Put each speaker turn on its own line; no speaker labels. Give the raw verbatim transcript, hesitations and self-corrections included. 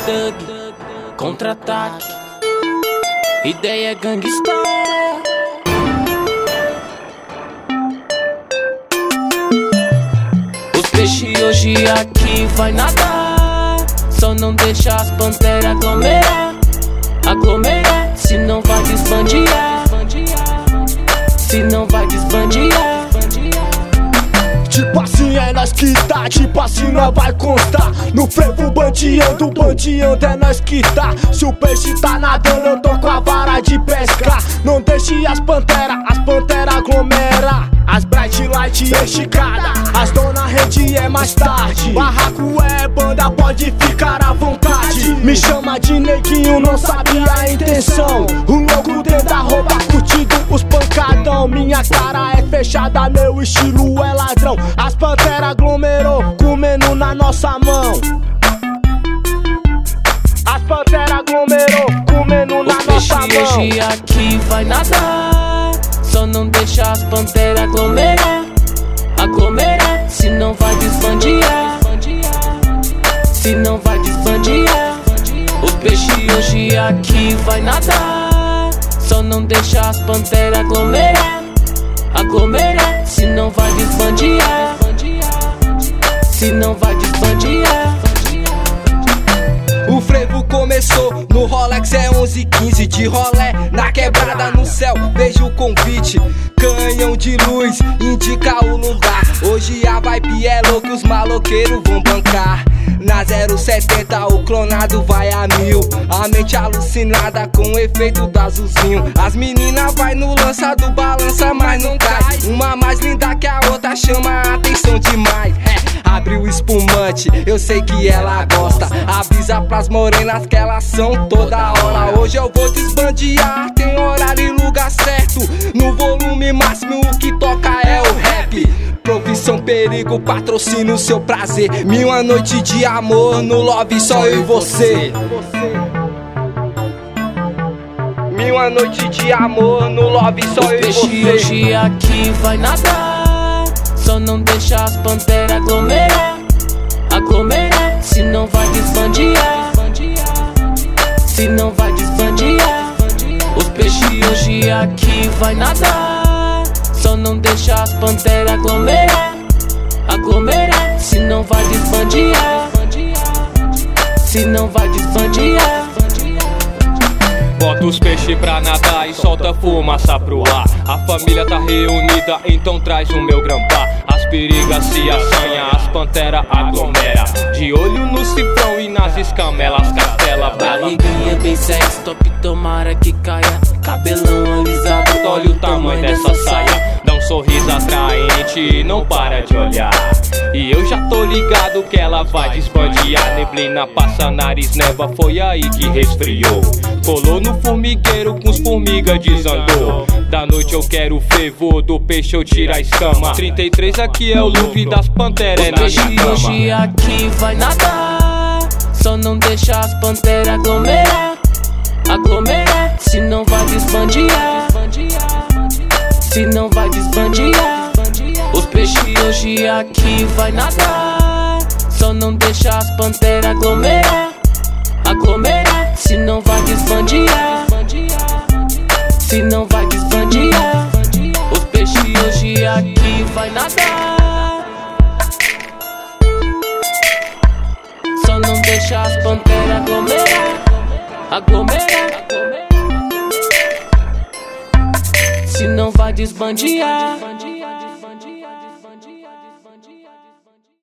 Thug, contra-ataque, ideia gangsta. Os peixes hoje aqui vai nadar, só não deixa as panteras aglomerar. Aglomerar, se não vai desbandear, se não vai desbandear.
Tipo assim é nós que tá, tipo assim nós vai constar. No frevo bandeando, bandeando é nós que tá. Se o peixe tá nadando eu tô com a vara de pescar. Não deixe as panteras, as panteras aglomera. As bright light esticada, as dona rede é mais tarde. Barraco é banda, pode ficar à vontade. Me chama de neguinho, não sabia a intenção. O louco dentro da roupa curtindo os pancadão. Minha cara é fechada, meu estilo é ladrão. As panteras aglomerou, comendo na nossa mão. As panteras aglomerou, comendo na nossa mão.
Hoje aqui vai nadar, só não deixa as panteras aglomerar. Aglomerar, se não vai desbandear, se não vai desbandear. Os peixes hoje aqui vai nadar, só não deixa as panteras aglomerar. Aglomerar, se não vai desbandear, se não vai desbandear.
O frevo começou, no Rolex é onze e quinze. De rolé, na quebrada no céu, vejo o convite. Canhão de luz, indica o lugar. Hoje a vibe é louca, os maloqueiros vão bancar. Na zero setenta o clonado vai a mil. A mente alucinada com o efeito do azulzinho. As meninas vai no lança do balança, mas não cai. Uma mais linda que a outra chama a atenção demais. É. Abre o espumante, eu sei que ela gosta. Avisa pras morenas que elas são toda hora. Hoje eu vou desbandear, tem horário e lugar certo. No volume máximo o que toca é o rap. Profissão perigo, patrocina o seu prazer. Mil a noite de amor, no love só eu e você. Mil a noite de amor, no love só eu e você.
O peixe hoje aqui vai nadar, só não deixa as panteras aglomerar. Aglomerar, se não vai desbandear, se não vai desbandear. Os peixes hoje aqui vai nadar, só não deixa as panteras aglomerar. Aglomerar, se não vai desbandear, se não vai desbandear.
Bota os peixes pra nadar e solta fumaça pro ar. A família tá reunida, então traz o meu grampá. As perigas se assanham, as panteras aglomera. De olho no cifrão e nas escamelas castela.
Barriguinha bem sexy, top, tomara que caia. Cabelão alisado,
olha o tamanho dessa saia. Dá um sorriso atraente e não para de olhar. E eu já tô ligado que ela vai desbandear. Neblina passa, nariz neva, foi aí que resfriou. Colou no formigueiro com os formigas desandou. Da noite eu quero o fervor, do peixe eu tiro a escama. trinta e três aqui é o look das panteras, é na minha cama.
Hoje aqui vai nadar, só não deixa as panteras aglomerar. Aglomerar, se não vai desbandear, se não vai desbandear. Os peixes hoje aqui vai nadar, só não deixa as panteras aglomerar. Aglomerar, se não vai desbandear, se não vai desbandear. Os peixes hoje aqui vai nadar, só não deixa as panteras aglomerar. Aglomerar, se não vai desbandear.